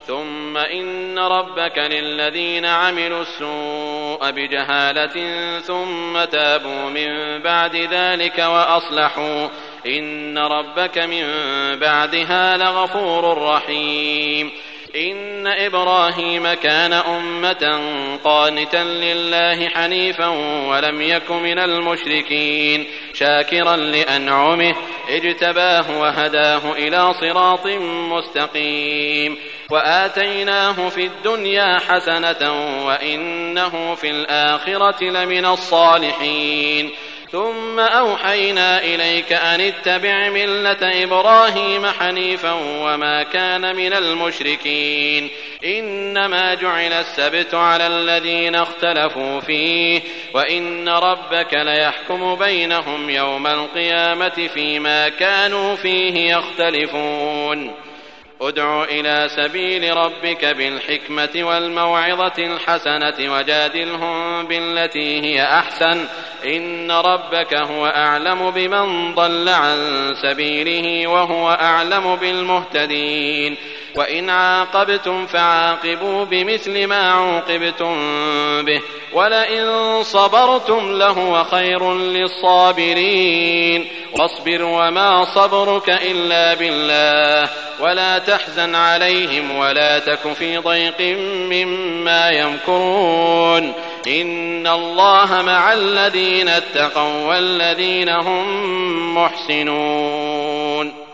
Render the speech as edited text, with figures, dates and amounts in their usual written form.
ثم إن ربك للذين عملوا السوء بجهالة ثم تابوا من بعد ذلك وأصلحوا إن ربك من بعدها لغفور رحيم. إن إبراهيم كان أمة قانتا لله حنيفا ولم يك من المشركين شاكرا لأنعمه اجتباه وهداه إلى صراط مستقيم وآتيناه في الدنيا حسنة وإنه في الآخرة لمن الصالحين. ثم أوحينا إليك أن اتبع ملة إبراهيم حنيفا وما كان من المشركين. إنما جعل السبت على الذين اختلفوا فيه وإن ربك ليحكم بينهم يوم القيامة فيما كانوا فيه يختلفون. ادع إلى سبيل ربك بالحكمة والموعظة الحسنة وجادلهم بالتي هي أحسن إن ربك هو أعلم بمن ضل عن سبيله وهو أعلم بالمهتدين. وإن عاقبتم فعاقبوا بمثل ما عوقبتم به ولئن صبرتم لهو خير للصابرين. واصبر وما صبرك إلا بالله ولا تحزن عليهم ولا تك في ضيق مما يمكرون. إن الله مع الذين اتقوا والذين هم محسنون.